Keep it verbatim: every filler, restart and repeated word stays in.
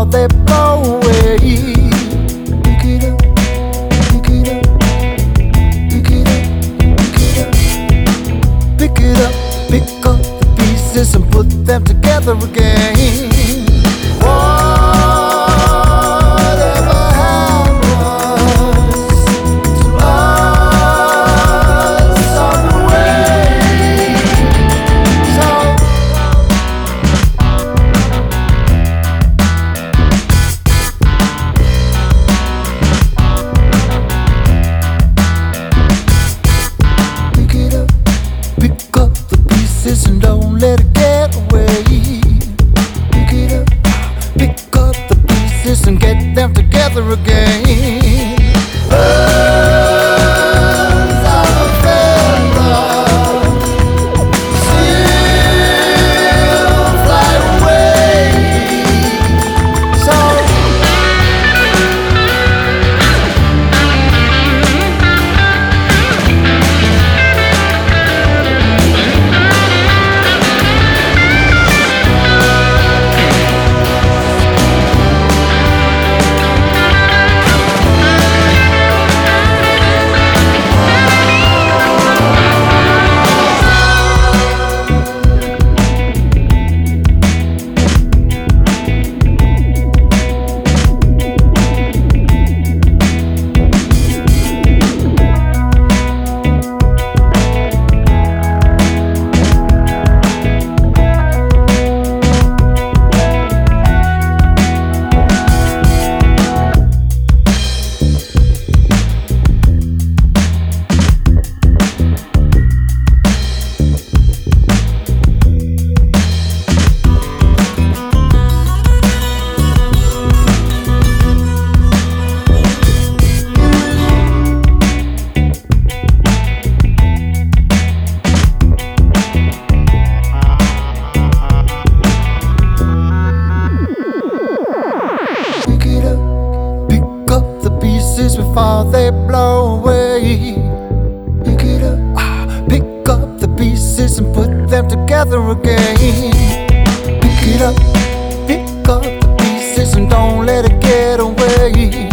they blow away. Pick it up, pick it up, pick it up, pick it up, pick it up, pick up the pieces and put them together again. And don't let it get away. Pick it up, pick up the pieces and get them together again. Birds of a feather still fly away. So before they blow away. Pick it up, ah, pick up the pieces and put them together again. Pick it up, pick up the pieces and don't let it get away.